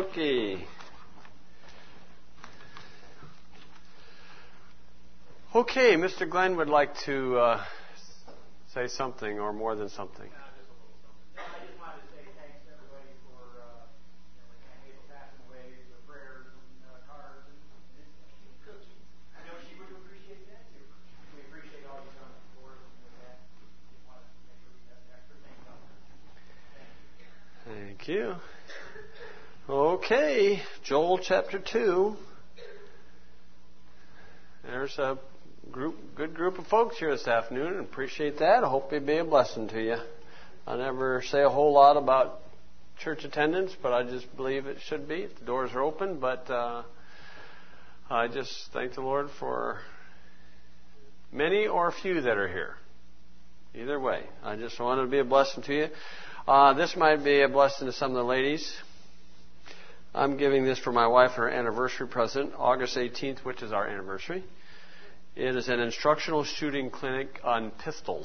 Okie dokie. Okay, Mr. Glenn would like to say something or more than something. Thank you. Okay, Joel chapter 2. There's a good group of folks here this afternoon, and appreciate that. I hope it'll be a blessing to you. I never say a whole lot about church attendance, but I just believe it should be if the doors are open. But I just thank the Lord for many or few that are here. Either way, I just wanted to be a blessing to you. This might be a blessing to some of the ladies. I'm giving this for my wife for her anniversary present, August 18th, which is our anniversary. It is an instructional shooting clinic on pistols.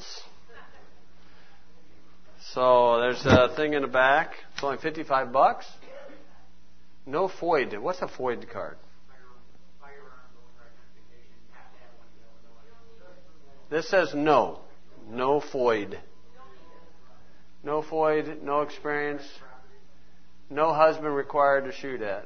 So there's a thing in the back. It's only $55. No FOID. What's a FOID card? This says no. No FOID. No FOID, no experience, no husband required to shoot at.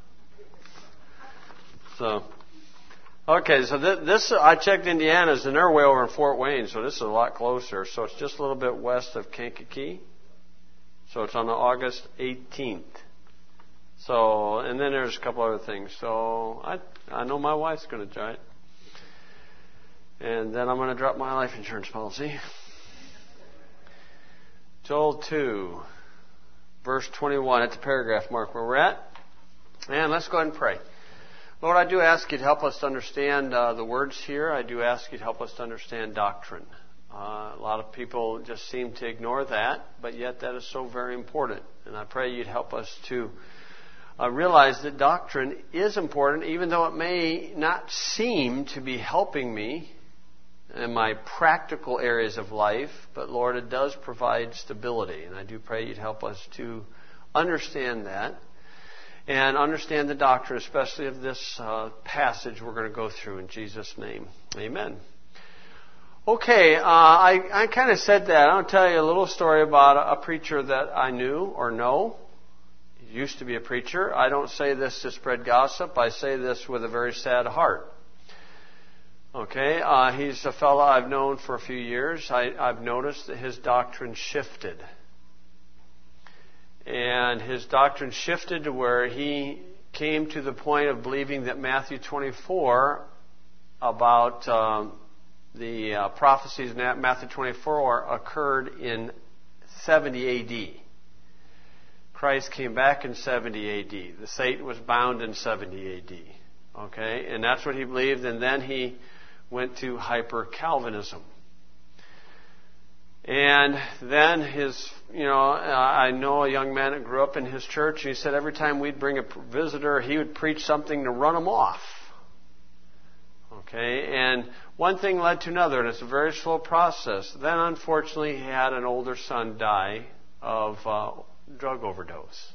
So, okay, so this I checked Indiana's, and they're way over in Fort Wayne, so this is a lot closer. So it's just a little bit west of Kankakee. So it's on August 18th. So, and then there's a couple other things. So I know my wife's going to try it. And then I'm going to drop my life insurance policy. Joel 2, verse 21. It's a paragraph mark where we're at. And let's go ahead and pray. Lord, I do ask you to help us to understand the words here. I do ask you to help us to understand doctrine. A lot of people just seem to ignore that, but yet that is so very important. And I pray you'd help us to realize that doctrine is important, even though it may not seem to be helping me in my practical areas of life, but Lord, it does provide stability. And I do pray you'd help us to understand that and understand the doctrine, especially of this passage we're going to go through in Jesus' name. Amen. Okay, I kind of said that. I'll tell you a little story about a preacher that I knew or know. He used to be a preacher. I don't say this to spread gossip. I say this with a very sad heart. Okay, he's a fellow I've known for a few years. I've noticed that his doctrine shifted. And his doctrine shifted to where he came to the point of believing that Matthew 24 about the prophecies in Matthew 24 occurred in 70 A.D. Christ came back in 70 A.D. The Satan was bound in 70 A.D. Okay, and that's what he believed, and then he went to hyper-Calvinism. And then I know a young man that grew up in his church, and he said every time we'd bring a visitor, he would preach something to run them off. Okay, and one thing led to another, and it's a very slow process. Then, unfortunately, he had an older son die of drug overdose.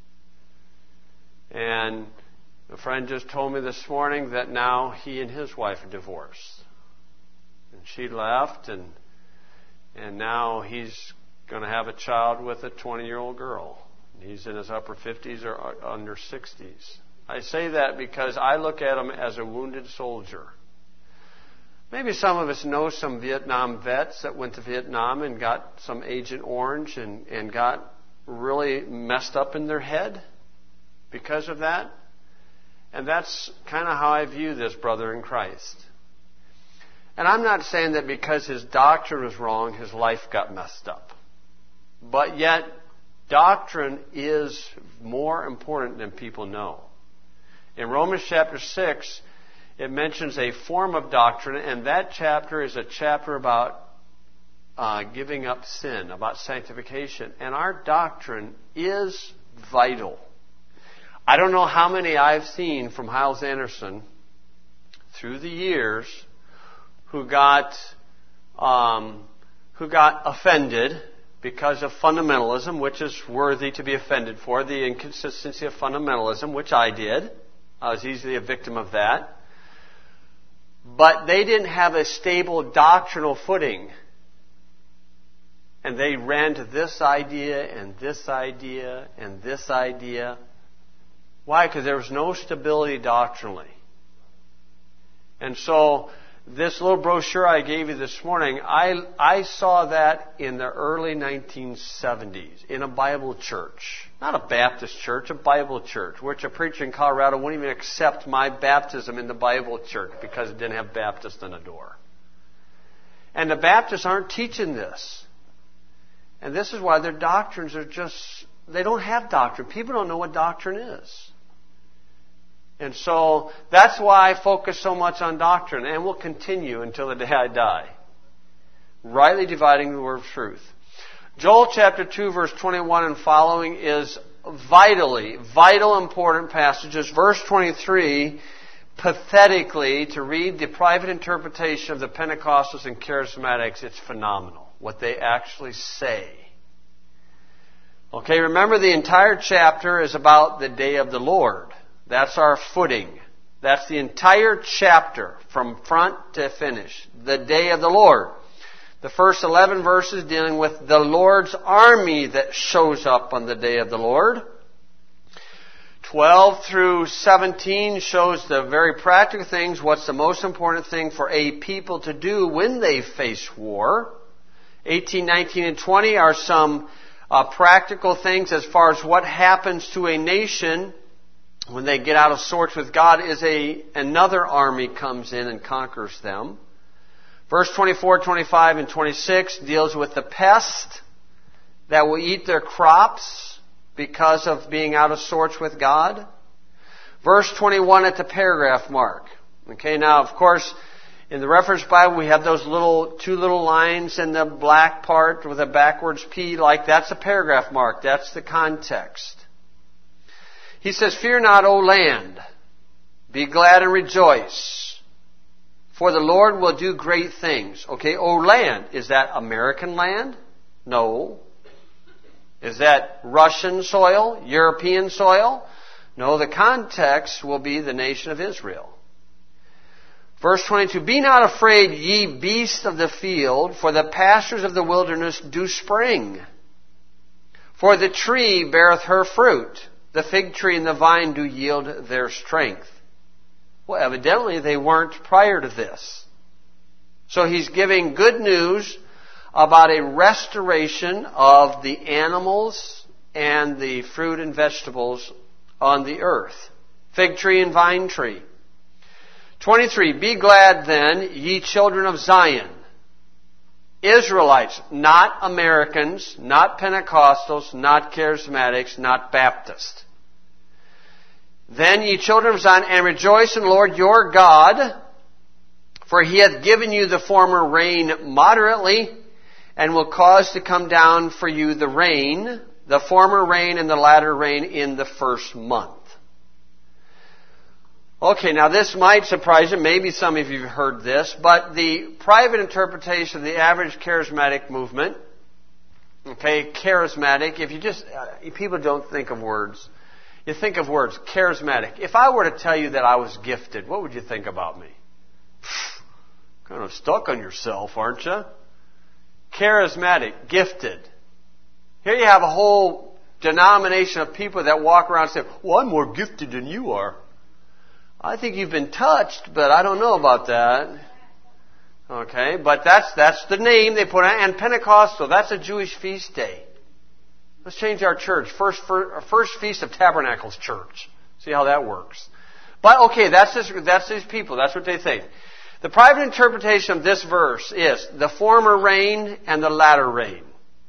And a friend just told me this morning that now he and his wife are divorced. And she left, and now he's going to have a child with a 20-year-old girl. He's in his upper 50s or under 60s. I say that because I look at him as a wounded soldier. Maybe some of us know some Vietnam vets that went to Vietnam and got some Agent Orange and got really messed up in their head because of that. And that's kind of how I view this brother in Christ. And I'm not saying that because his doctrine was wrong, his life got messed up. But yet, doctrine is more important than people know. In Romans chapter 6, it mentions a form of doctrine, and that chapter is a chapter about giving up sin, about sanctification. And our doctrine is vital. I don't know how many I've seen from Hyles Anderson through the years who got offended because of fundamentalism, which is worthy to be offended for, the inconsistency of fundamentalism, which I did. I was easily a victim of that. But they didn't have a stable doctrinal footing. And they ran to this idea and this idea and this idea. Why? Because there was no stability doctrinally. And so, this little brochure I gave you this morning, I saw that in the early 1970s in a Bible church. Not a Baptist church, a Bible church, which a preacher in Colorado wouldn't even accept my baptism in the Bible church because it didn't have Baptist on the door. And the Baptists aren't teaching this. And this is why their doctrines are just, they don't have doctrine. People don't know what doctrine is. And so that's why I focus so much on doctrine, and will continue until the day I die. Rightly dividing the word of truth. Joel chapter 2 verse 21 and following is vital important passages. Verse 23, pathetically, to read the private interpretation of the Pentecostals and Charismatics, it's phenomenal what they actually say. Okay, remember the entire chapter is about the day of the Lord. That's our footing. That's the entire chapter from front to finish. The day of the Lord. The first 11 verses dealing with the Lord's army that shows up on the day of the Lord. 12 through 17 shows the very practical things. What's the most important thing for a people to do when they face war? 18, 19, and 20 are some practical things as far as what happens to a nation when they get out of sorts with God. Is another army comes in and conquers them. Verse 24, 25, and 26 deals with the pest that will eat their crops because of being out of sorts with God. Verse 21 at the paragraph mark. Okay, now of course, in the Reference Bible we have those two little lines in the black part with a backwards P, like that's a paragraph mark. That's the context. He says, "Fear not, O land, be glad and rejoice, for the Lord will do great things." Okay, O land, is that American land? No. Is that Russian soil? European soil? No, the context will be the nation of Israel. Verse 22, "Be not afraid, ye beasts of the field, for the pastures of the wilderness do spring. For the tree beareth her fruit. The fig tree and the vine do yield their strength." Well, evidently they weren't prior to this. So he's giving good news about a restoration of the animals and the fruit and vegetables on the earth. Fig tree and vine tree. 23, "Be glad then, ye children of Zion." Israelites, not Americans, not Pentecostals, not Charismatics, not Baptists. "Then, ye children of Zion, and rejoice in the Lord your God, for he hath given you the former rain moderately, and will cause to come down for you the rain, the former rain and the latter rain in the first month." Okay, now this might surprise you. Maybe some of you have heard this, but the private interpretation of the average charismatic movement, okay, charismatic, if you just, people don't think of words. You think of words, charismatic. If I were to tell you that I was gifted, what would you think about me? Kind of stuck on yourself, aren't you? Charismatic, gifted. Here you have a whole denomination of people that walk around and say, "Well, I'm more gifted than you are." I think you've been touched, but I don't know about that. Okay, but that's the name they put on. And Pentecostal, that's a Jewish feast day. Let's change our church. First Feast of Tabernacles Church. See how that works. But okay, that's these people. That's what they think. The private interpretation of this verse is the former rain and the latter rain.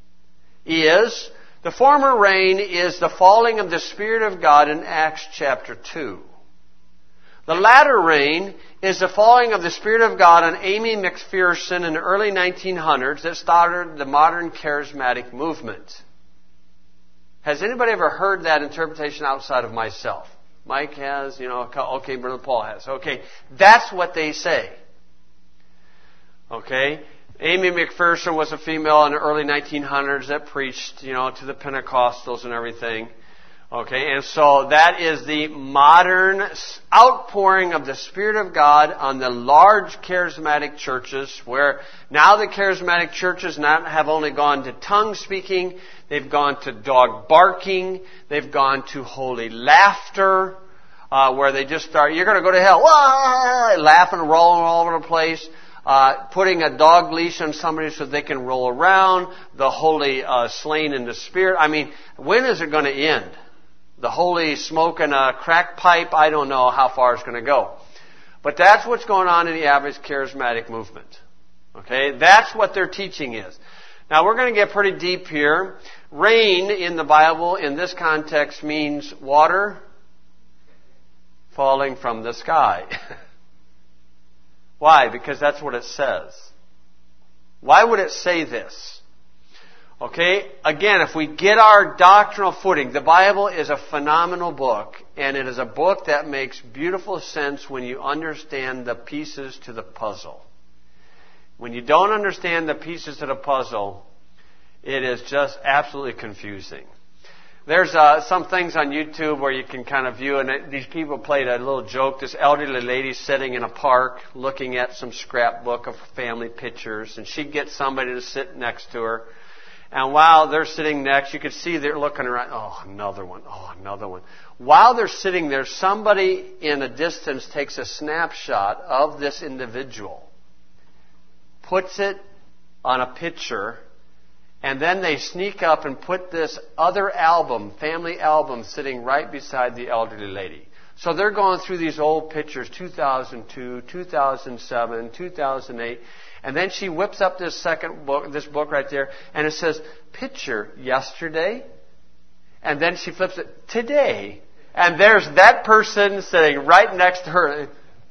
The former rain is the falling of the Spirit of God in Acts chapter 2. The latter rain is the falling of the Spirit of God on Amy McPherson in the early 1900s that started the modern charismatic movement. Has anybody ever heard that interpretation outside of myself? Mike has, okay, Brother Paul has. Okay, that's what they say. Okay, Amy McPherson was a female in the early 1900s that preached, to the Pentecostals and everything. Okay, and so that is the modern outpouring of the Spirit of God on the large charismatic churches, where now the charismatic churches have only gone to tongue speaking, they've gone to dog barking, they've gone to holy laughter, where they just start, you're going to go to hell, laughing, rolling all over the place. Putting a dog leash on somebody so they can roll around, the holy slain in the Spirit. I mean, when is it going to end? The holy smoke and a crack pipe, I don't know how far it's going to go. But that's what's going on in the average charismatic movement. Okay? That's what their teaching is. Now, we're going to get pretty deep here. Rain in the Bible in this context means water falling from the sky. Why? Because that's what it says. Why would it say this? Okay, again, if we get our doctrinal footing, the Bible is a phenomenal book, and it is a book that makes beautiful sense when you understand the pieces to the puzzle. When you don't understand the pieces to the puzzle, it is just absolutely confusing. There's some things on YouTube where you can kind of view, and these people played a little joke. This elderly lady sitting in a park looking at some scrapbook of family pictures, and she'd get somebody to sit next to her. And while they're sitting next, you could see they're looking around. Oh, another one. Oh, another one. While they're sitting there, somebody in a distance takes a snapshot of this individual, puts it on a picture, and then they sneak up and put this other album, family album, sitting right beside the elderly lady. So they're going through these old pictures, 2002, 2007, 2008, and then she whips up this second book, this book right there, and it says, picture yesterday, and then she flips it, today, and there's that person sitting right next to her.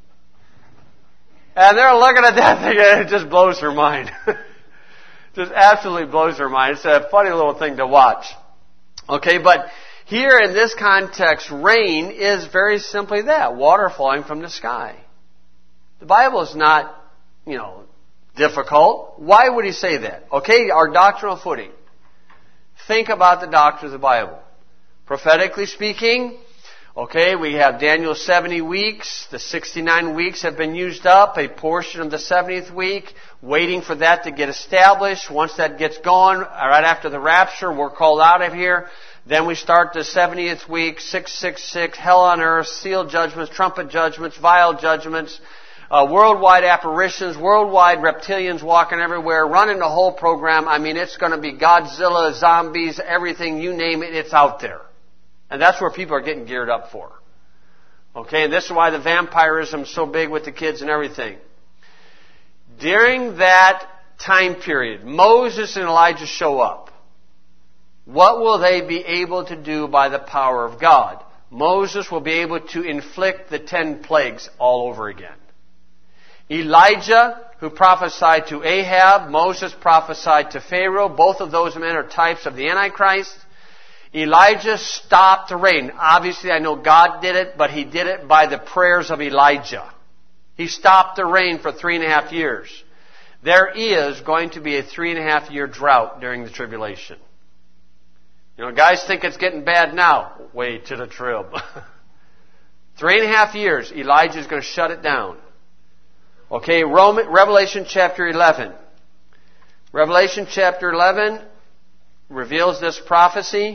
And they're looking at that thing, and it just blows her mind. Just absolutely blows her mind. It's a funny little thing to watch. Okay, but here in this context, rain is very simply that, water falling from the sky. The Bible is not, difficult. Why would he say that? Okay, our doctrinal footing. Think about the doctrine of the Bible. Prophetically speaking, okay, we have Daniel's 70 weeks. The 69 weeks have been used up. A portion of the 70th week, waiting for that to get established. Once that gets going, right after the rapture, we're called out of here. Then we start the 70th week, 666, hell on earth, sealed judgments, trumpet judgments, vial judgments, worldwide apparitions, worldwide reptilians walking everywhere, running the whole program. I mean, it's going to be Godzilla, zombies, everything, you name it, it's out there. And that's where people are getting geared up for. Okay, and this is why the vampirism is so big with the kids and everything. During that time period, Moses and Elijah show up. What will they be able to do by the power of God? Moses will be able to inflict the 10 plagues all over again. Elijah, who prophesied to Ahab, Moses prophesied to Pharaoh. Both of those men are types of the Antichrist. Elijah stopped the rain. Obviously, I know God did it, but he did it by the prayers of Elijah. He stopped the rain for 3.5 years. There is going to be a 3.5 year drought during the tribulation. Guys think it's getting bad now. Wait to the trib. 3.5 years, Elijah is going to shut it down. Okay, Revelation chapter 11. Revelation chapter 11 reveals this prophecy.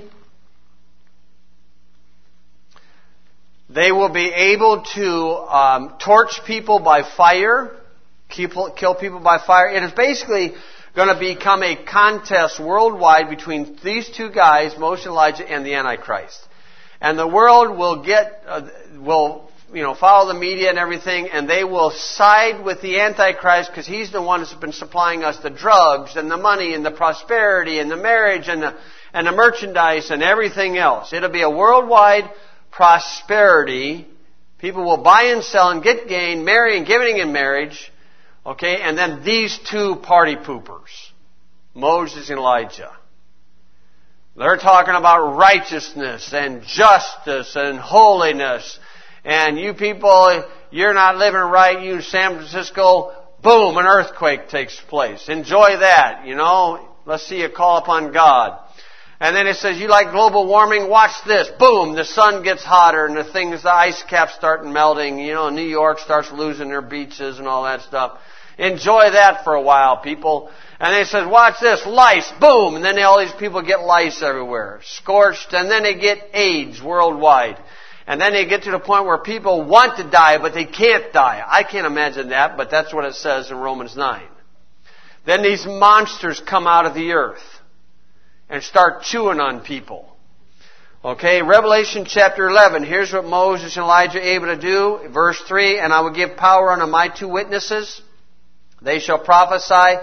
They will be able to torch people by fire, kill people by fire. It is basically going to become a contest worldwide between these two guys, Moses and Elijah, and the Antichrist. And the world will follow the media and everything, and they will side with the Antichrist because he's the one that's been supplying us the drugs and the money and the prosperity and the marriage and the merchandise and everything else. It'll be a worldwide prosperity. People will buy and sell and get gain, marry and giving in marriage. Okay, and then these two party poopers, Moses and Elijah. They're talking about righteousness and justice and holiness. And you people, you're not living right. You San Francisco Boom, an earthquake takes place. Enjoy that, Let's see you call upon God. And then it says, you like global warming? Watch this. Boom, the sun gets hotter and the ice caps start melting. New York starts losing their beaches and all that stuff. Enjoy that for a while, people. And then it says, watch this, lice. Boom, and then all these people get lice everywhere. Scorched, and then they get AIDS worldwide. And then they get to the point where people want to die, but they can't die. I can't imagine that, but that's what it says in Romans 9. Then these monsters come out of the earth and start chewing on people. Okay, Revelation chapter 11. Here's what Moses and Elijah are able to do. Verse 3, and I will give power unto my 2 witnesses. They shall prophesy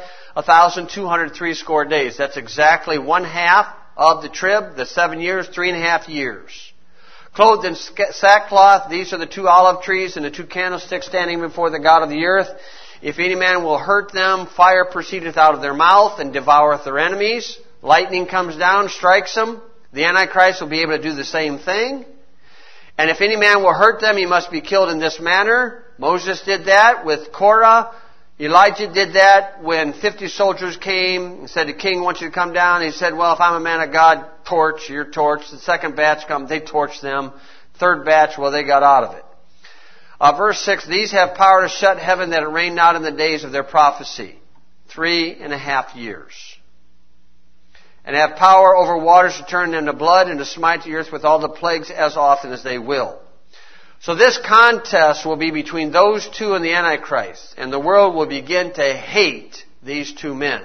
1,260 days. That's exactly 1/2 of the trib, the 7 years, 3.5 years. Clothed in sackcloth, these are the 2 olive trees and the 2 candlesticks standing before the God of the earth. If any man will hurt them, fire proceedeth out of their mouth and devoureth their enemies. Lightning comes down, strikes them. The Antichrist will be able to do the same thing. And if any man will hurt them, he must be killed in this manner. Moses did that with Korah. Elijah did that when 50 soldiers came and said, the king wants you to come down. He said, well, if I'm a man of God, torch, you're torched. The second batch come, they torched them. Third batch, well, they got out of it. Verse 6, these have power to shut heaven that it rain not in the days of their prophecy. 3.5 years. And have power over waters to turn into blood and to smite the earth with all the plagues as often as they will. So this contest will be between those 2 and the Antichrist. And the world will begin to hate these 2 men.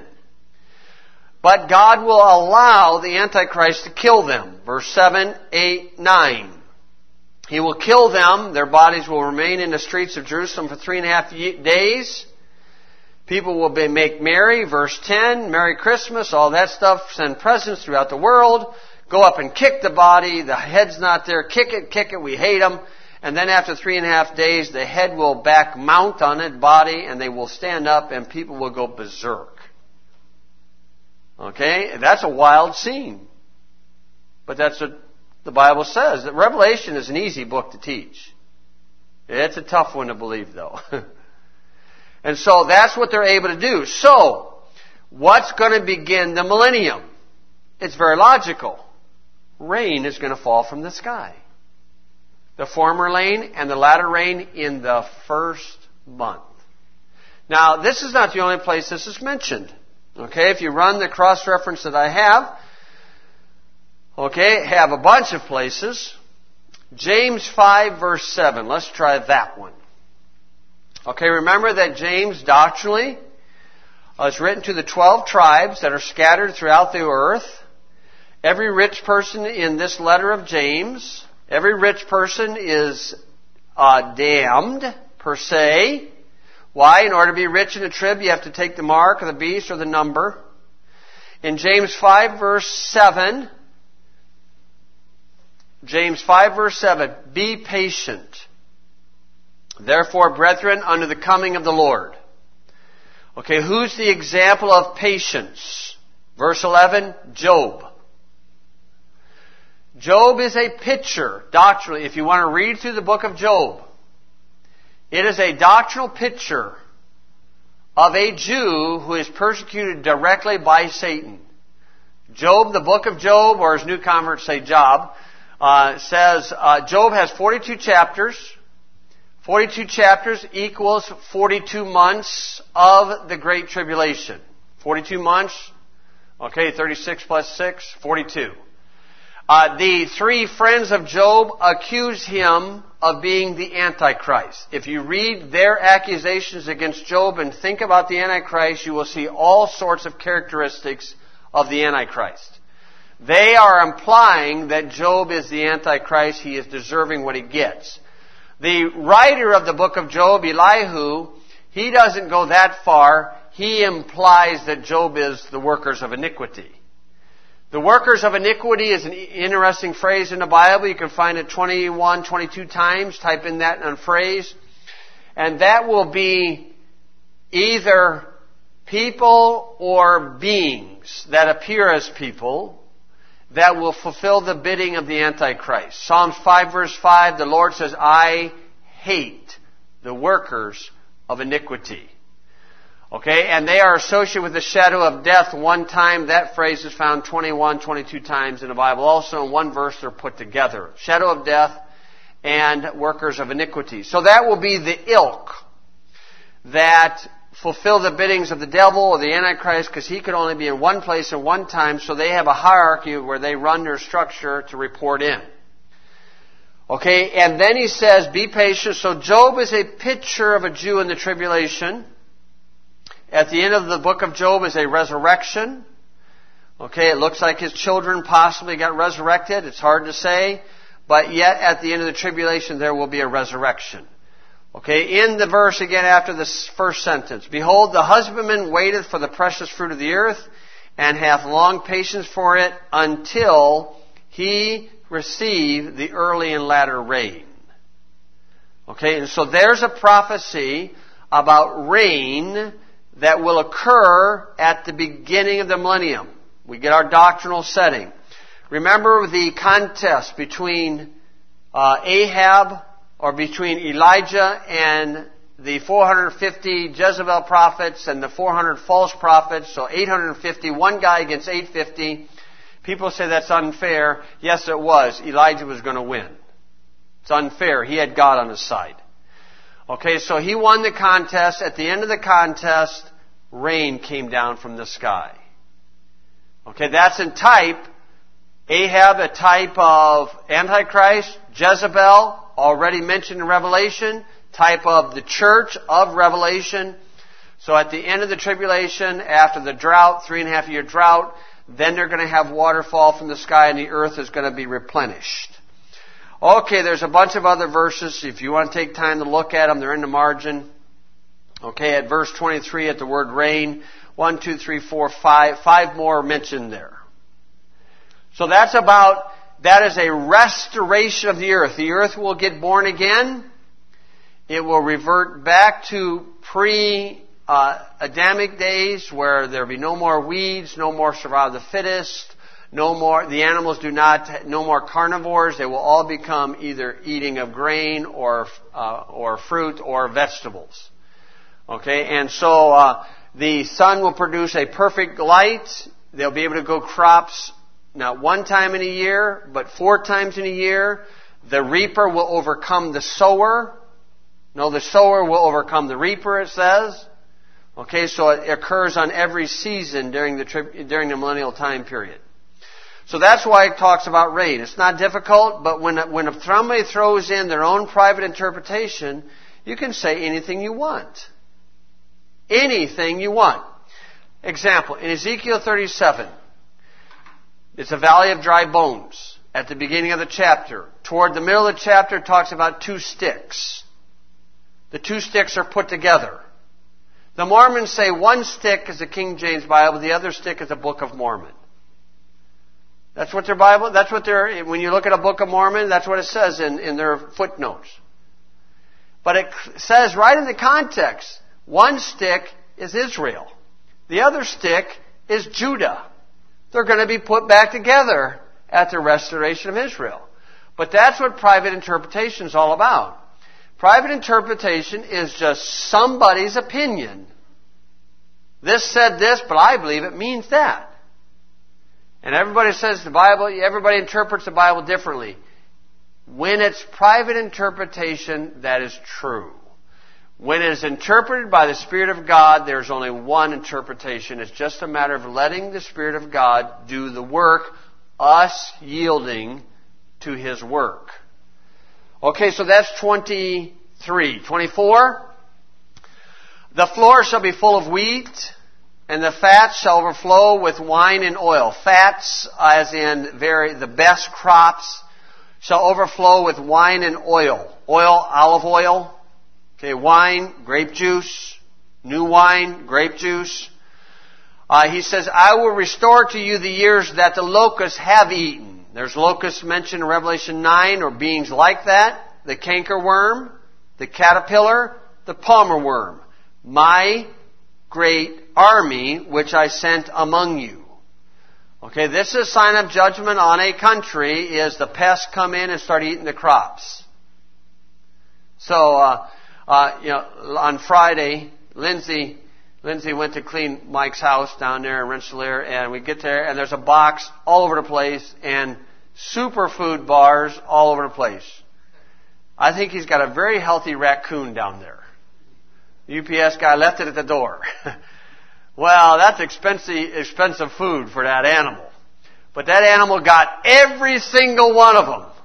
But God will allow the Antichrist to kill them. Verse 7, 8, 9. He will kill them. Their bodies will remain in the streets of Jerusalem for 3.5 days. People will make merry. Verse 10, Merry Christmas, all that stuff. Send presents throughout the world. Go up and kick the body. The head's not there. Kick it. We hate them. And then after 3.5 days, the head will back mount on its body, and they will stand up, and people will go berserk. Okay? That's a wild scene. But that's what the Bible says. That Revelation is an easy book to teach. It's a tough one to believe, though. And so that's what they're able to do. So, what's going to begin the millennium? It's very logical. Rain is going to fall from the sky. The former rain and the latter rain in the first month. Now, this is not the only place this is mentioned. Okay, if you run the cross-reference that I have, have a bunch of places. James 5 verse 7. Let's try that one. Okay, remember that James doctrinally is written to the 12 tribes that are scattered throughout the earth. Every rich person in this letter of James, every rich person is damned, per se. Why? In order to be rich in the trib, you have to take the mark of the beast or the number. In James 5 verse 7, be patient. Therefore, brethren, unto the coming of the Lord. Okay, who's the example of patience? Verse 11, Job. Job is a picture, doctrinally, if you want to read through the book of Job, it is a doctrinal picture of a Jew who is persecuted directly by Satan. Job, the book of Job, or as new converts say Job, says Job has 42 chapters. 42 chapters equals 42 months of the Great Tribulation. 42 months, 36 plus 6, 42. The 3 friends of Job accuse him of being the Antichrist. If you read their accusations against Job and think about the Antichrist, you will see all sorts of characteristics of the Antichrist. They are implying that Job is the Antichrist. He is deserving what he gets. The writer of the book of Job, Elihu, he doesn't go that far. He implies that Job is the workers of iniquity. The workers of iniquity is an interesting phrase in the Bible. You can find it 21, 22 times. Type in that phrase. And that will be either people or beings that appear as people that will fulfill the bidding of the Antichrist. Psalms 5 verse 5, the Lord says, I hate the workers of iniquity. Okay, and they are associated with the shadow of death one time. That phrase is found 21, 22 times in the Bible. Also in one verse they're put together. Shadow of death and workers of iniquity. So that will be the ilk that fulfill the biddings of the devil or the Antichrist, because he could only be in one place at one time, so they have a hierarchy where they run their structure to report in. Okay, and then he says, be patient. So Job is a picture of a Jew in the tribulation. At the end of the book of Job is a resurrection. Okay, it looks like his children possibly got resurrected. It's hard to say. But yet, at the end of the tribulation, there will be a resurrection. Okay, in the verse again after this first sentence. Behold, the husbandman waiteth for the precious fruit of the earth, and hath long patience for it, until he receive the early and latter rain. Okay, and so there's a prophecy about rain that will occur at the beginning of the millennium. We get our doctrinal setting. Remember the contest between Ahab, or between Elijah and the 450 Jezebel prophets and the 400 false prophets, so 850, one guy against 850. People say that's unfair. Yes, it was. Elijah was going to win. It's unfair. He had God on his side. Okay, so he won the contest. At the end of the contest, rain came down from the sky. Okay, that's in type. Ahab, a type of Antichrist. Jezebel, already mentioned in Revelation, type of the church of Revelation. So at the end of the tribulation, after the drought, 3.5 year drought, then they're going to have water fall from the sky and the earth is going to be replenished. Okay, there's a bunch of other verses. If you want to take time to look at them, they're in the margin. Okay, at verse 23 at the word rain, 1, 2, 3, 4, 5. 5 more mentioned there. So that is a restoration of the earth. The earth will get born again. It will revert back to pre-Adamic days where there will be no more weeds, no more survival of the fittest, no more carnivores. They will all become either eating of grain or fruit or vegetables. Okay, and so the sun will produce a perfect light. They'll be able to grow crops not one time in a year, but 4 times in a year. The reaper will overcome the sower. No, the sower will overcome the reaper, it says. Okay, so it occurs on every season during the millennial time period. So that's why it talks about rain. It's not difficult, but when somebody throws in their own private interpretation, you can say anything you want. Anything you want. Example, in Ezekiel 37, it's a valley of dry bones. At the beginning of the chapter, toward the middle of the chapter, it talks about 2 sticks. The 2 sticks are put together. The Mormons say one stick is the King James Bible, the other stick is the Book of Mormon. That's what their Bible, when you look at a Book of Mormon, that's what it says in their footnotes. But it says right in the context, one stick is Israel. The other stick is Judah. They're going to be put back together at the restoration of Israel. But that's what private interpretation is all about. Private interpretation is just somebody's opinion. This said this, but I believe it means that. And everybody says everybody interprets the Bible differently. When it's private interpretation, that is true. When it is interpreted by the Spirit of God, there's only one interpretation. It's just a matter of letting the Spirit of God do the work, us yielding to His work. Okay, so that's 23. 24. The floor shall be full of wheat, and the fats shall overflow with wine and oil. Fats, as in the best crops, shall overflow with wine and oil. Oil, olive oil. Okay, wine, grape juice, new wine, grape juice. He says, I will restore to you the years that the locusts have eaten. There's locusts mentioned in Revelation 9, or beings like that. The cankerworm, the caterpillar, the palmer worm. My great army which I sent among you. Okay, this is a sign of judgment on a country, is the pests come in and start eating the crops. So, on Friday, Lindsay Lindsay went to clean Mike's house down there in Rensselaer, and we get there, and there's a box all over the place, and superfood bars all over the place. I think he's got a very healthy raccoon down there. The UPS guy left it at the door. Well, that's expensive food for that animal. But that animal got every single one of them.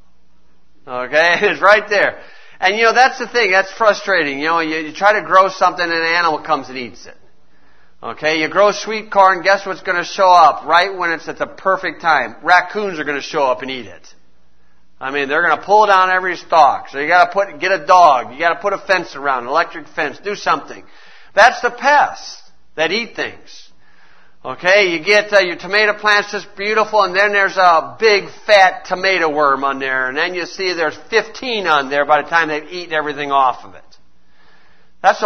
Okay? It's right there. And that's the thing. That's frustrating. You try to grow something and an animal comes and eats it. Okay? You grow sweet corn, guess what's going to show up right when it's at the perfect time? Raccoons are going to show up and eat it. I mean, they're going to pull down every stalk. So you got to get a dog. You got to put a fence around, an electric fence. Do something. That's the pests that eat things. Okay, you get your tomato plants just beautiful, and then there's a big fat tomato worm on there, and then you see there's 15 on there by the time they've eaten everything off of it. That's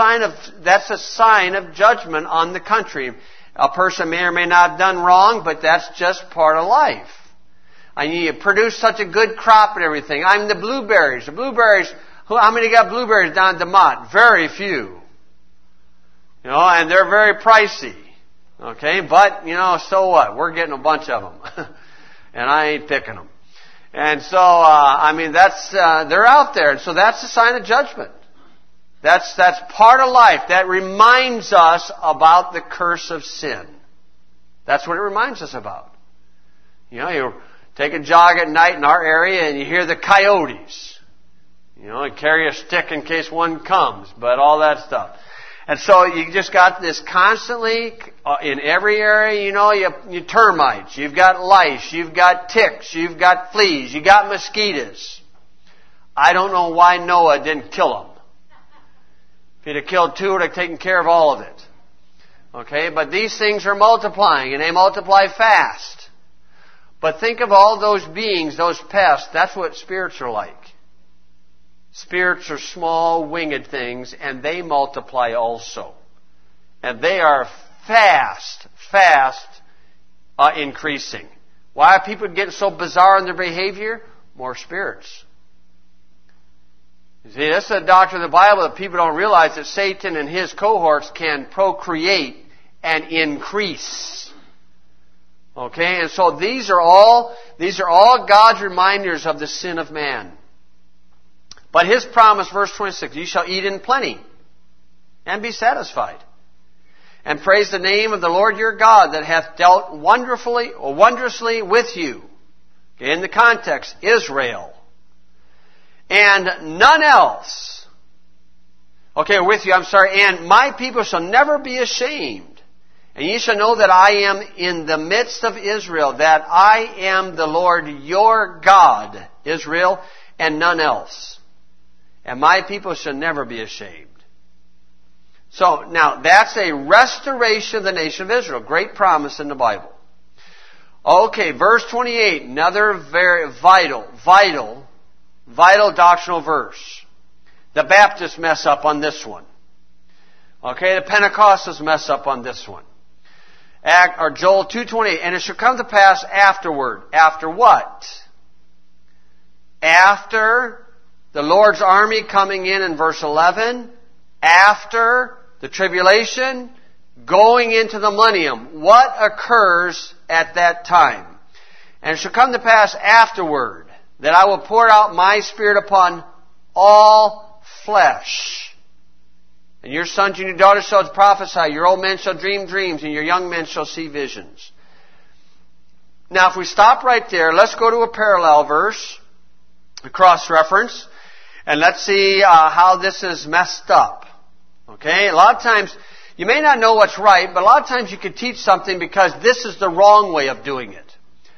a sign of judgment on the country. A person may or may not have done wrong, but that's just part of life. And you produce such a good crop and everything. The blueberries. How many got blueberries down in DeMont? Very few. And they're very pricey. Okay, but, so what? We're getting a bunch of them. And I ain't picking them. And so, they're out there. And so that's a sign of judgment. That's part of life. That reminds us about the curse of sin. That's what it reminds us about. You take a jog at night in our area and you hear the coyotes. And carry a stick in case one comes, but all that stuff. And so you just got this constantly in every area, you termites, you've got lice, you've got ticks, you've got fleas, you got mosquitoes. I don't know why Noah didn't kill them. If he'd have killed 2, he'd have taken care of all of it. Okay, but these things are multiplying, and they multiply fast. But think of all those beings, those pests, that's what spirits are like. Spirits are small, winged things, and they multiply also. And they are fast increasing. Why are people getting so bizarre in their behavior? More spirits. You see, this is a doctrine of the Bible that people don't realize, that Satan and his cohorts can procreate and increase. Okay, and so these are all God's reminders of the sin of man. But His promise, verse 26, you shall eat in plenty and be satisfied. And praise the name of the Lord your God that hath dealt wondrously with you. Okay, in the context, Israel. And none else. Okay, with you, and my people shall never be ashamed. And ye shall know that I am in the midst of Israel, that I am the Lord your God, Israel, and none else. And my people shall never be ashamed. So, now, that's a restoration of the nation of Israel. Great promise in the Bible. Okay, verse 28, another very vital doctrinal verse. The Baptists mess up on this one. Okay, the Pentecostals mess up on this one. Joel 2:28, and it shall come to pass afterward. After what? After the Lord's army coming in verse 11, after the tribulation, going into the millennium. What occurs at that time? And it shall come to pass afterward that I will pour out my Spirit upon all flesh. And your sons and your daughters shall prophesy, your old men shall dream dreams, and your young men shall see visions. Now if we stop right there, let's go to a parallel verse, a cross-reference, and let's see how this is messed up. Okay? A lot of times, you may not know what's right, but a lot of times you can teach something because this is the wrong way of doing it.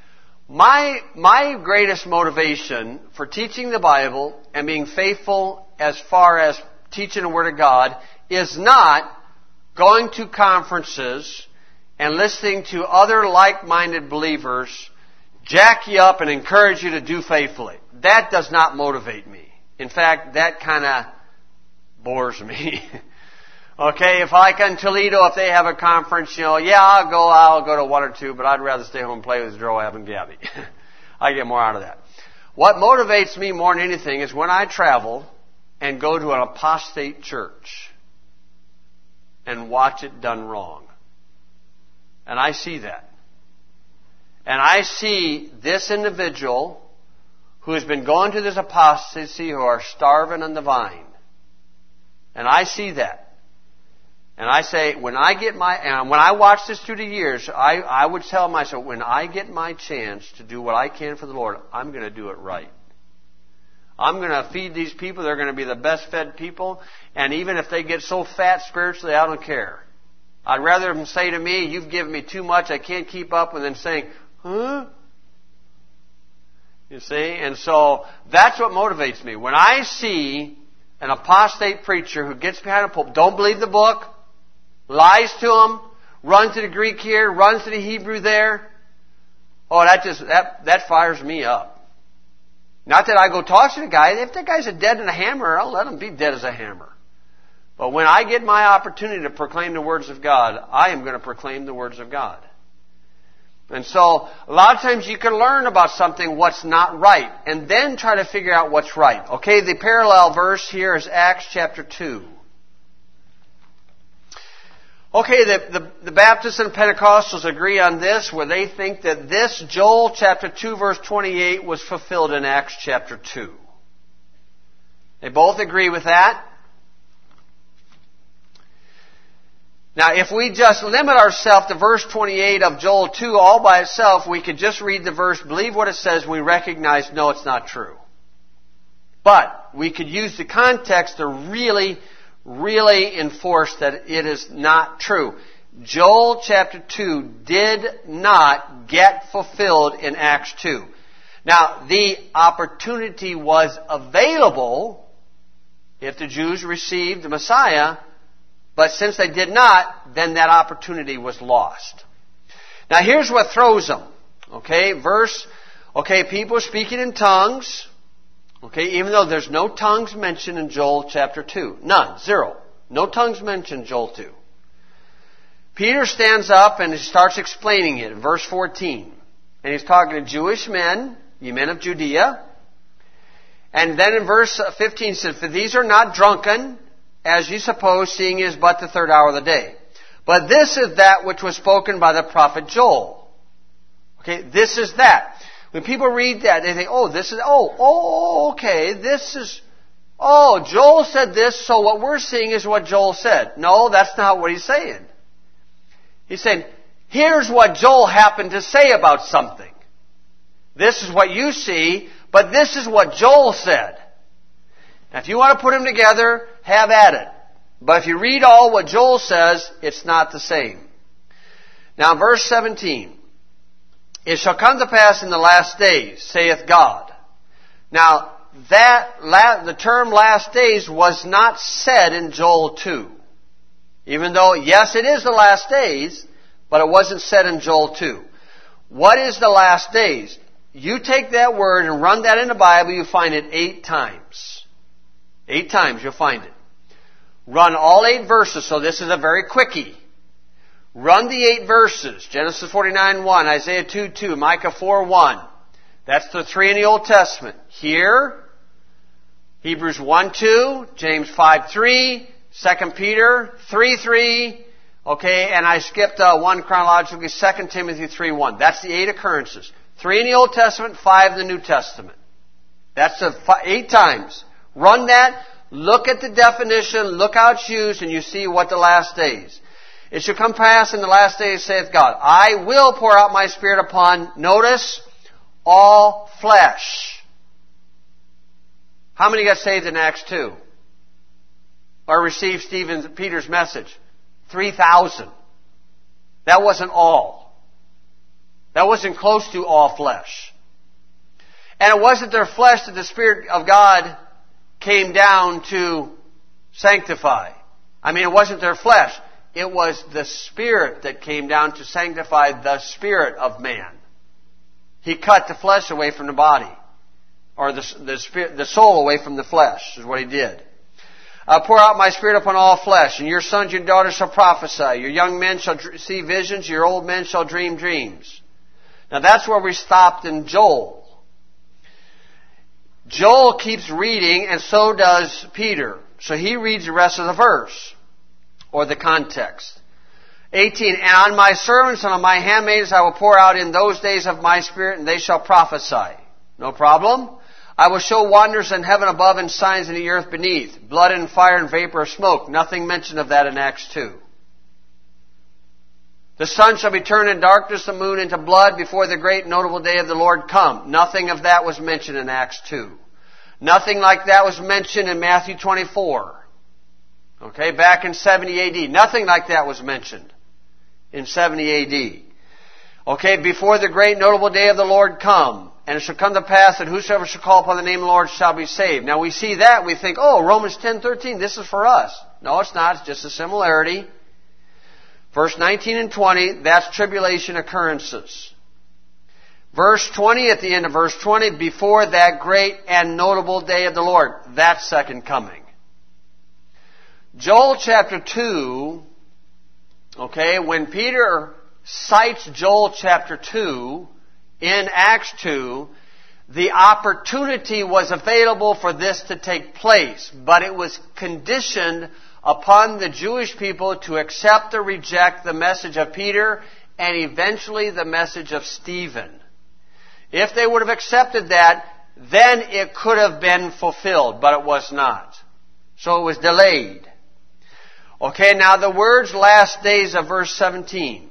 My greatest motivation for teaching the Bible and being faithful as far as teaching the Word of God is not going to conferences and listening to other like-minded believers jack you up and encourage you to do faithfully. That does not motivate me. In fact, that kind of bores me. Okay, if like in Toledo, if they have a conference, I'll go to one or two, but I'd rather stay home and play with Joab and Gabby. I get more out of that. What motivates me more than anything is when I travel and go to an apostate church. and watch it done wrong. And I see that. And I see this individual who has been going to this apostasy who are starving on the vine. And I see that. And I say, when I watch this through the years, I would tell myself, when I get my chance to do what I can for the Lord, I'm going to do it right. I'm going to feed these people. They're going to be the best fed people. And even if they get so fat spiritually, I don't care. I'd rather them say to me, you've given me too much, I can't keep up, and then saying, huh? You see? And so that's what motivates me. When I see an apostate preacher who gets behind a pulpit, don't believe the book, lies to them, runs to the Greek here, runs to the Hebrew there, oh, that fires me up. Not that I go talk to the guy. If that guy's a dead and a hammer, I'll let him be dead as a hammer. But when I get my opportunity to proclaim the words of God, I am going to proclaim the words of God. And so, a lot of times you can learn about something, what's not right, and then try to figure out what's right. Okay, the parallel verse here is Acts chapter 2. Okay, the Baptists and Pentecostals agree on this, where they think that this Joel chapter 2 verse 28 was fulfilled in Acts chapter 2. They both agree with that. Now, if we just limit ourselves to verse 28 of Joel 2 all by itself, we could just read the verse, believe what it says, and we recognize, no, it's not true. But we could use the context to really enforce that it is not true. Joel chapter 2 did not get fulfilled in Acts 2. Now, the opportunity was available if the Jews received the Messiah, but since they did not, then that opportunity was lost. Now, here's what throws them. Okay, people speaking in tongues. Okay, even though there's no tongues mentioned in Joel chapter 2. None. Zero. No tongues mentioned in Joel 2. Peter stands up and he starts explaining it in verse 14. And he's talking to Jewish men, ye men of Judea. And then in verse 15 he says, for these are not drunken, as ye suppose, seeing it is but the third hour of the day. But this is that which was spoken by the prophet Joel. Okay, this is that. When people read that, they think, Joel said this, so what we're seeing is what Joel said. No, that's not what he's saying. He's saying, here's what Joel happened to say about something. This is what you see, but this is what Joel said. Now, if you want to put them together, have at it. But if you read all what Joel says, it's not the same. Now, verse 17. It shall come to pass in the last days, saith God. Now, the term last days was not said in Joel 2. Even though, yes, it is the last days, but it wasn't said in Joel 2. What is the last days? You take that word and run that in the Bible, you find it 8 times. 8 times you'll find it. Run all 8 verses, so this is a very quickie. Run the 8 verses. Genesis 49:1, Isaiah 2:2, Micah 4:1. That's the 3 in the Old Testament. Here, Hebrews 1:2, James 5:3, 2 Peter 3:3. Okay, and I skipped one chronologically, 2 Timothy 3:1. That's the 8 occurrences. 3 in the Old Testament, 5 in the New Testament. That's the 8 times. Run that, look at the definition, look how it's used, and you see what the last days. It shall come pass in the last days, saith God, I will pour out my Spirit upon, notice, all flesh. How many got saved in Acts 2? Or received Peter's message? 3,000. That wasn't all. That wasn't close to all flesh. And it wasn't their flesh that the Spirit of God came down to sanctify. It wasn't their flesh. It was the Spirit that came down to sanctify the spirit of man. He cut the flesh away from the body. Or the soul away from the flesh is what he did. I'll pour out my Spirit upon all flesh, and your sons and your daughters shall prophesy. Your young men shall see visions. Your old men shall dream dreams. Now that's where we stopped in Joel. Joel keeps reading, and so does Peter. So he reads the rest of the verse. or the context. 18, and on my servants and on my handmaids I will pour out in those days of my Spirit, and they shall prophesy. No problem. I will show wonders in heaven above and signs in the earth beneath, blood and fire and vapor of smoke. Nothing mentioned of that in Acts 2. The sun shall be turned in darkness, the moon into blood before the great notable day of the Lord come. Nothing of that was mentioned in Acts 2. Nothing like that was mentioned in Matthew 24. Okay, back in 70 AD. Nothing like that was mentioned in 70 AD. Okay, before the great notable day of the Lord come. And it shall come to pass that whosoever shall call upon the name of the Lord shall be saved. Now we see that, we think, oh, Romans 10:13, this is for us. No, it's not. It's just a similarity. Verse 19 and 20, that's tribulation occurrences. Verse 20, at the end of verse 20, before that great and notable day of the Lord, that's second coming. Joel chapter 2, okay, when Peter cites Joel chapter 2 in Acts 2, the opportunity was available for this to take place, but it was conditioned upon the Jewish people to accept or reject the message of Peter and eventually the message of Stephen. If they would have accepted that, then it could have been fulfilled, but it was not. So it was delayed. Okay, now the words last days of verse 17.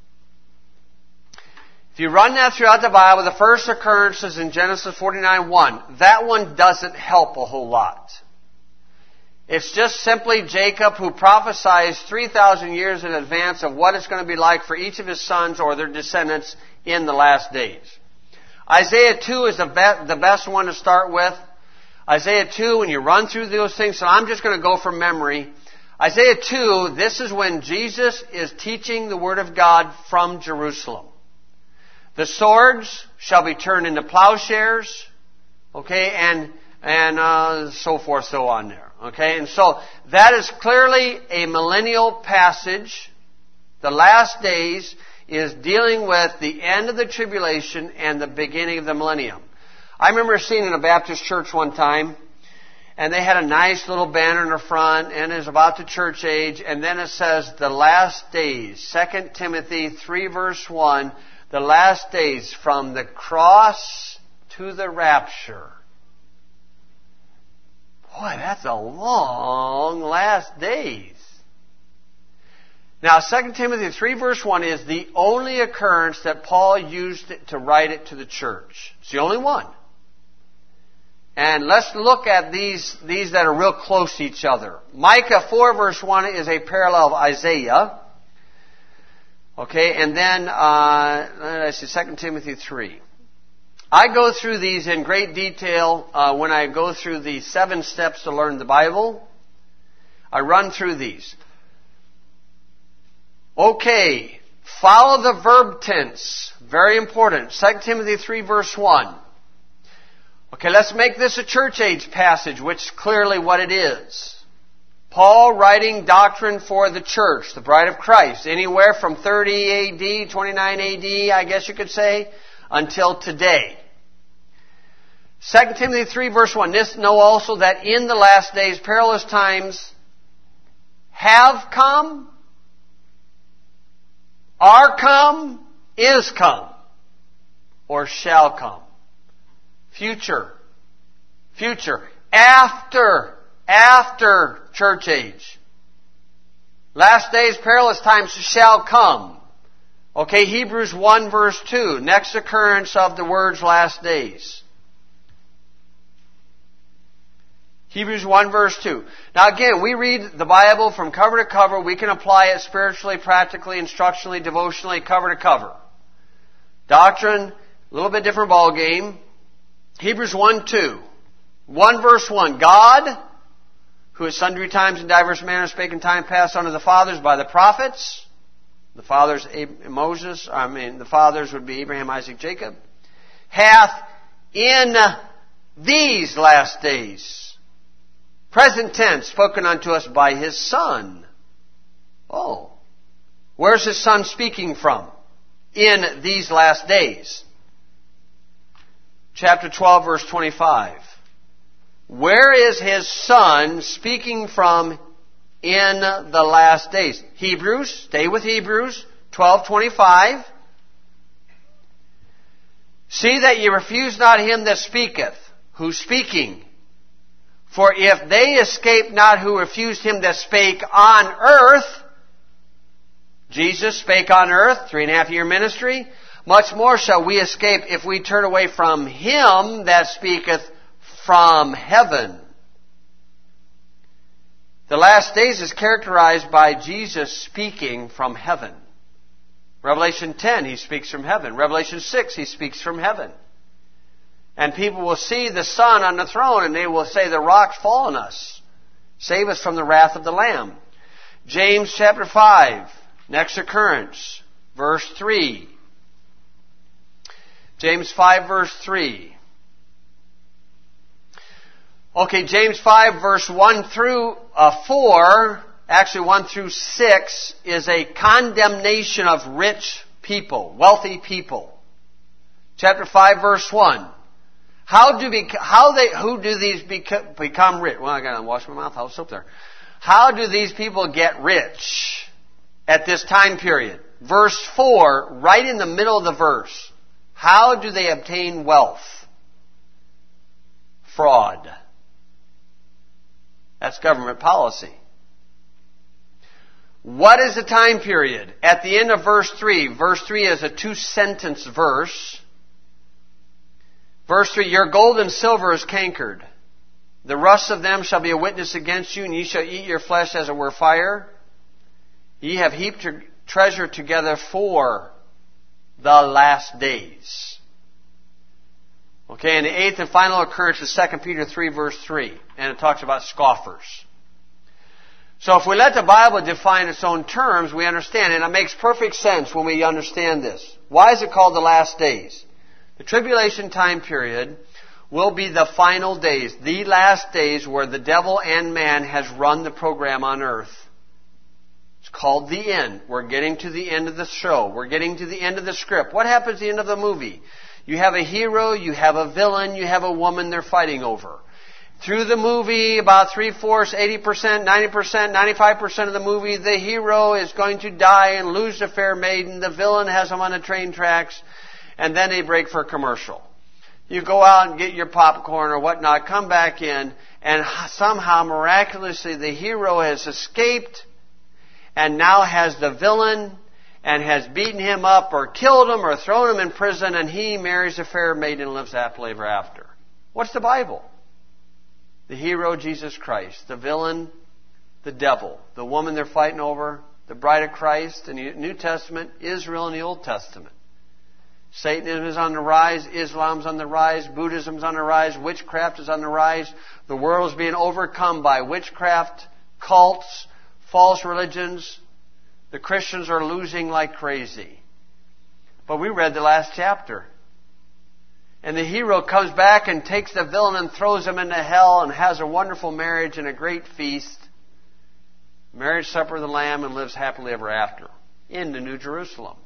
If you run that throughout the Bible, the first occurrence is in Genesis 49:1. That one doesn't help a whole lot. It's just simply Jacob who prophesies 3,000 years in advance of what it's going to be like for each of his sons or their descendants in the last days. Isaiah 2 is the best one to start with. Isaiah 2, when you run through those things, so I'm just going to go from memory. Isaiah 2, this is when Jesus is teaching the Word of God from Jerusalem. The swords shall be turned into plowshares, okay, and so forth, so on there. Okay, and so that is clearly a millennial passage. The last days is dealing with the end of the tribulation and the beginning of the millennium. I remember seeing in a Baptist church one time, and they had a nice little banner in the front, and it was about the church age, and then it says the last days, 2 Timothy 3 verse 1, the last days from the cross to the rapture. Boy, that's a long last days. Now, 2 Timothy 3 verse 1 is the only occurrence that Paul used to write it to the church. It's the only one. And let's look at these that are real close to each other. Micah 4 verse 1 is a parallel of Isaiah. Okay, and then, I see 2 Timothy 3. I go through these in great detail when I go through the 7 steps to learn the Bible. I run through these. Okay, follow the verb tense. Very important. 2 Timothy 3 verse 1. Okay, let's make this a church age passage, which is clearly what it is. Paul writing doctrine for the church, the bride of Christ, anywhere from 30 AD, 29 AD, I guess you could say, until today. 2 Timothy 3 verse 1, this know also that in the last days perilous times have come, are come, is come, or shall come. Future. After church age. Last days perilous times shall come. Okay, Hebrews 1 verse 2, next occurrence of the words last days. Hebrews 1 verse 2. Now again, we read the Bible from cover to cover. We can apply it spiritually, practically, instructionally, devotionally, cover to cover. Doctrine, a little bit different ball game. Hebrews 1 2. 1 verse 1. God, who at sundry times in diverse manners spake in time past unto the fathers by the prophets. The fathers the fathers would be Abraham, Isaac, Jacob. Hath in these last days, present tense, spoken unto us by His Son. Oh. Where's His Son speaking from? In these last days. Chapter 12, verse 25. Where is His Son speaking from in the last days. Hebrews, stay with Hebrews 12:25. See that ye refuse not him that speaketh. Who's speaking? For if they escape not who refused him that spake on earth, Jesus spake on earth, 3.5-year ministry, much more shall we escape if we turn away from him that speaketh from heaven. The last days is characterized by Jesus speaking from heaven. Revelation 10, he speaks from heaven. Revelation 6, he speaks from heaven. And people will see the Son on the throne and they will say, the rock's fall on us. Save us from the wrath of the Lamb. James chapter 5, next occurrence, verse 3. James 5, verse 3. Okay, James 5, verse 1 through 4, actually 1 through 6, is a condemnation of rich people, wealthy people. Chapter 5, verse 1. Who do these become rich? Well, I gotta wash my mouth. I'll soap there. How do these people get rich at this time period? Verse 4, right in the middle of the verse. How do they obtain wealth? Fraud. That's government policy. What is the time period? At the end of verse 3. Verse 3 is a 2-sentence verse. Verse 3, your gold and silver is cankered. The rust of them shall be a witness against you, and ye shall eat your flesh as it were fire. Ye have heaped your treasure together for the last days. Okay, and the eighth and final occurrence is 2 Peter 3, verse 3. And it talks about scoffers. So if we let the Bible define its own terms, we understand. And it makes perfect sense when we understand this. Why is it called the last days? The tribulation time period will be the final days. The last days where the devil and man has run the program on earth. It's called the end. We're getting to the end of the show. We're getting to the end of the script. What happens at the end of the movie? You have a hero, you have a villain, you have a woman they're fighting over. Through the movie, about 3/4, 80%, 90%, 95% of the movie, the hero is going to die and lose the fair maiden. The villain has him on the train tracks, and then they break for a commercial. You go out and get your popcorn or whatnot, come back in, and somehow, miraculously, the hero has escaped and now has the villain and has beaten him up or killed him or thrown him in prison, and he marries a fair maiden and lives happily ever after. What's the Bible? The hero, Jesus Christ. The villain, the devil. The woman they're fighting over, the bride of Christ in the New Testament, Israel in the Old Testament. Satanism is on the rise, Islam's on the rise, Buddhism's on the rise, witchcraft is on the rise. The world is being overcome by witchcraft, cults, false religions. The Christians are losing like crazy. But we read the last chapter. And the hero comes back and takes the villain and throws him into hell and has a wonderful marriage and a great feast. Marriage supper of the Lamb, and lives happily ever after in the New Jerusalem.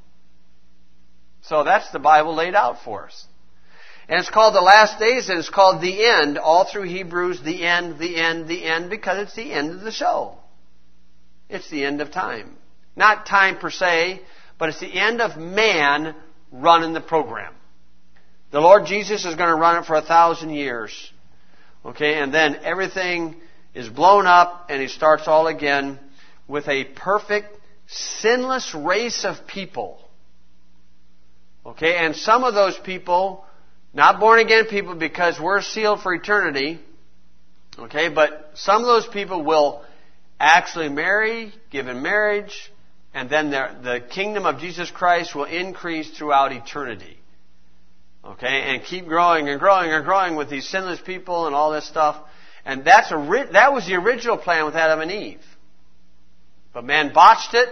So that's the Bible laid out for us. And it's called the last days, and it's called the end, all through Hebrews, the end, the end, the end, because it's the end of the show. It's the end of time. Not time per se, but it's the end of man running the program. The Lord Jesus is going to run it for 1,000 years. Okay, and then everything is blown up and He starts all again with a perfect, sinless race of people. Okay, and some of those people, not born again people because we're sealed for eternity. Okay, but some of those people will actually marry, give in marriage, and then the kingdom of Jesus Christ will increase throughout eternity. Okay, and keep growing and growing and growing with these sinless people and all this stuff. And that was the original plan with Adam and Eve. But man botched it.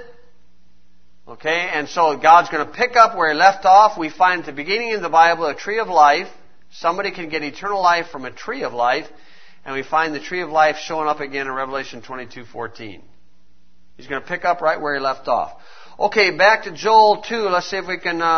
Okay, and so God's going to pick up where He left off. We find at the beginning of the Bible a tree of life. Somebody can get eternal life from a tree of life. And we find the tree of life showing up again in Revelation 22:14. He's going to pick up right where He left off. Okay, back to Joel 2. Let's see if we can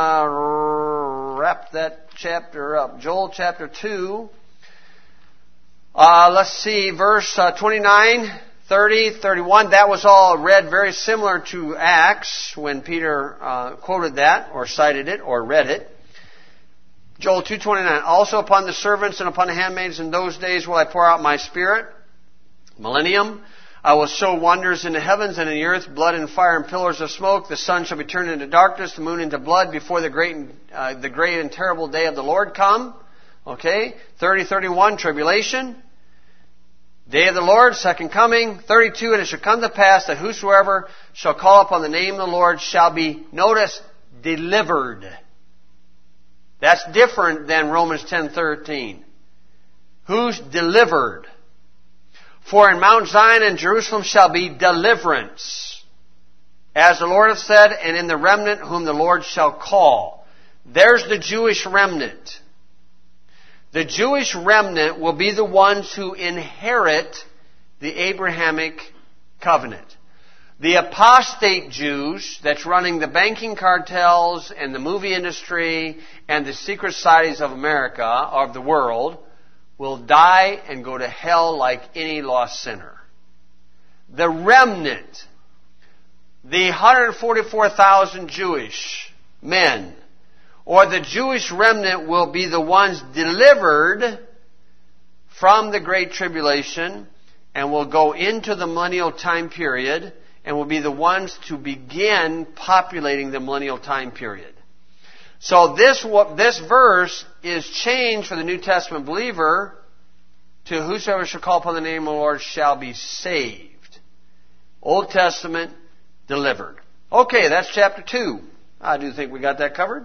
wrap that chapter up. Joel chapter 2. Let's see, verse 29 30, 31, that was all read very similar to Acts when Peter quoted that or cited it or read it. Joel 2:29, also upon the servants and upon the handmaids in those days will I pour out my Spirit. Millennium, I will show wonders in the heavens and in the earth, blood and fire and pillars of smoke. The sun shall be turned into darkness, the moon into blood before the great and terrible day of the Lord come. Okay, 30, 31, tribulation. Day of the Lord, second coming. 32, and it shall come to pass that whosoever shall call upon the name of the Lord shall be, notice, delivered. That's different than Romans 10:13. Who's delivered? For in Mount Zion and Jerusalem shall be deliverance, as the Lord hath said, and in the remnant whom the Lord shall call. There's the Jewish remnant. The Jewish remnant will be the ones who inherit the Abrahamic covenant. The apostate Jews that's running the banking cartels and the movie industry and the secret societies of America, of the world, will die and go to hell like any lost sinner. The remnant, the 144,000 Jewish men, or the Jewish remnant will be the ones delivered from the Great Tribulation and will go into the millennial time period and will be the ones to begin populating the millennial time period. So this verse is changed for the New Testament believer to whosoever shall call upon the name of the Lord shall be saved. Old Testament, delivered. Okay, that's chapter 2. I do think we got that covered.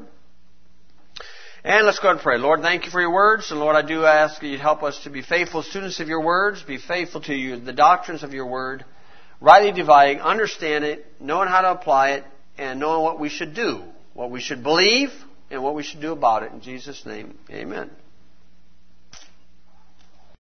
And let's go ahead and pray. Lord, thank you for your words. And Lord, I do ask that you'd help us to be faithful students of your words, be faithful to you, the doctrines of your word, rightly dividing, understand it, knowing how to apply it, and knowing what we should do, what we should believe, and what we should do about it. In Jesus' name, amen.